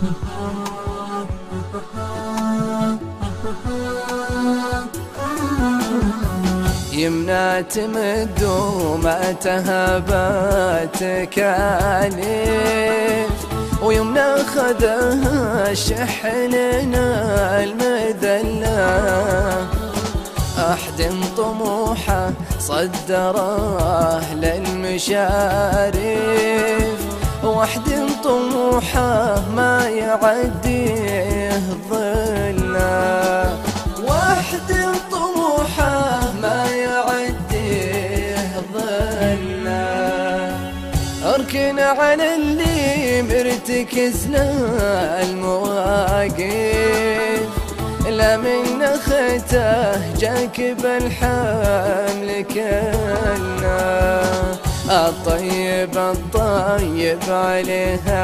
يمنا تمد وما تهابتك عليه، ويمنا خذها شحننا المذلة. أحد طموحه صدره للمشارف، واحد طموحه ما يعديه ظله، واحد طموحه ما يعديه ظله. اركن على اللي مرتكز له المواقف، لا من نخته جاك بالحمل كله. الطيب الطيب عليها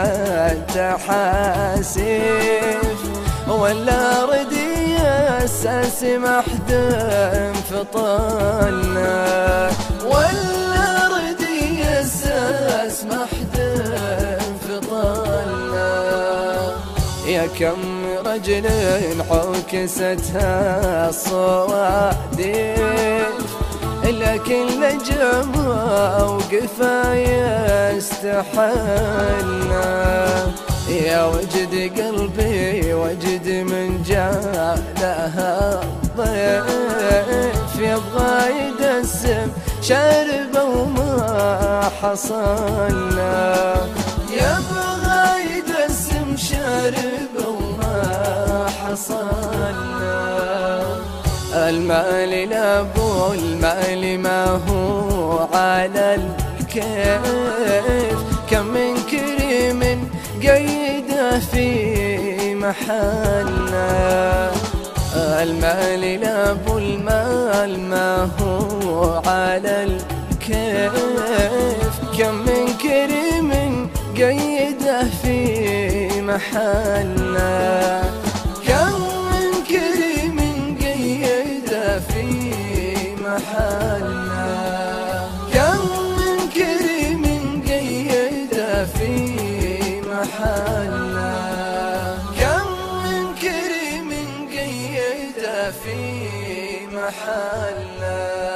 التحاسف، ولا ردي اساس محدم فطلنا، ولا ردي اساس محدم فطلنا. يا كم رجل عكستها الصوادف، لكن لجمع وقفايا استحلنا. يا وجد قلبي وجد من جاء لها الضيف، يبغى يدسم شاربه وما حصلنا، يبغى يدسم شاربه وما حصلنا. المال لابو المال ما هو على الكيف، كم من كريم قيده في محله. المال لابو المال ما هو على الكيف، كم من كريم قيده في محله. كم من كريم قيده في محله، كم من كريم قيده في محله، كم من كريم قيده في محله.